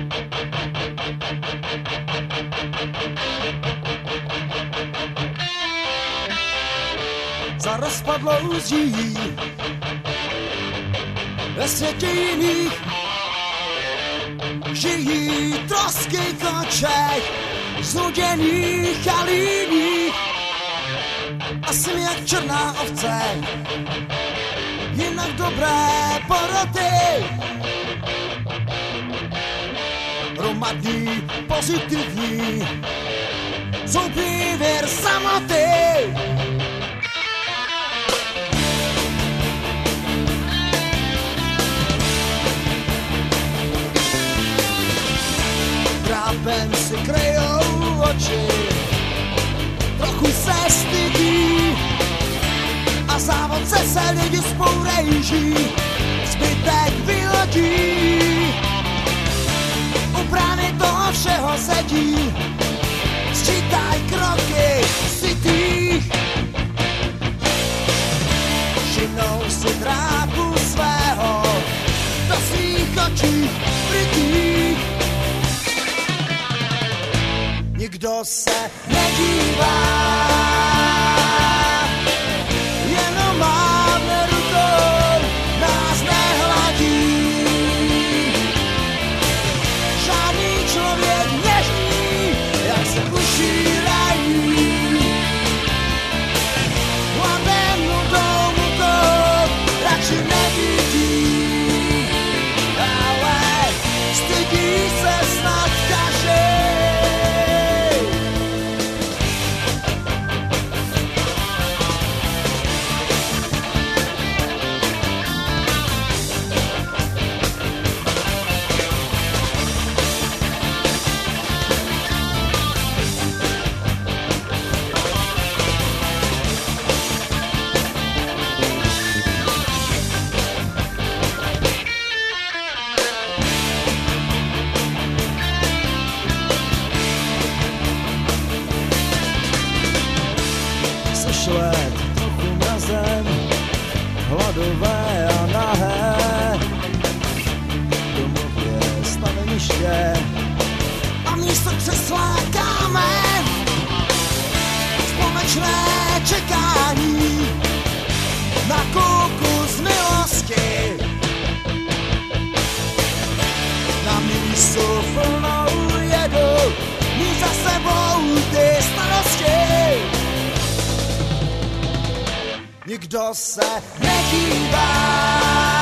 Za rozpadlou zdí ve světě jiných žijí trosky koček znuděných a líných a jsem jak černá ovce, jinak dobré poroty, hromadný, pozitivní, zoufý věr samoty. Trápen si kryjou oči, trochu se stydí a závodce se lidi spourejží, zbytek vylodí. U brány toho všeho sedí, sčítaj kroky sytých, všimnou si drápu svého do svých očí vrytých. Nikdo se nedívá, jenom mávne rukou, nás nehladí. Žádný člověk nežní, jak se ušírají. Hlavem nudou mukou, radši nevidí, ale stydí se snad každý. Šlet trochu na zem, hladové a nahé, domově staveniště a místo křesla kámen, společné čekání na kouku z milosti, na místo plnou jedu, mít za sebou ty starosti. Nikdo se nedívá.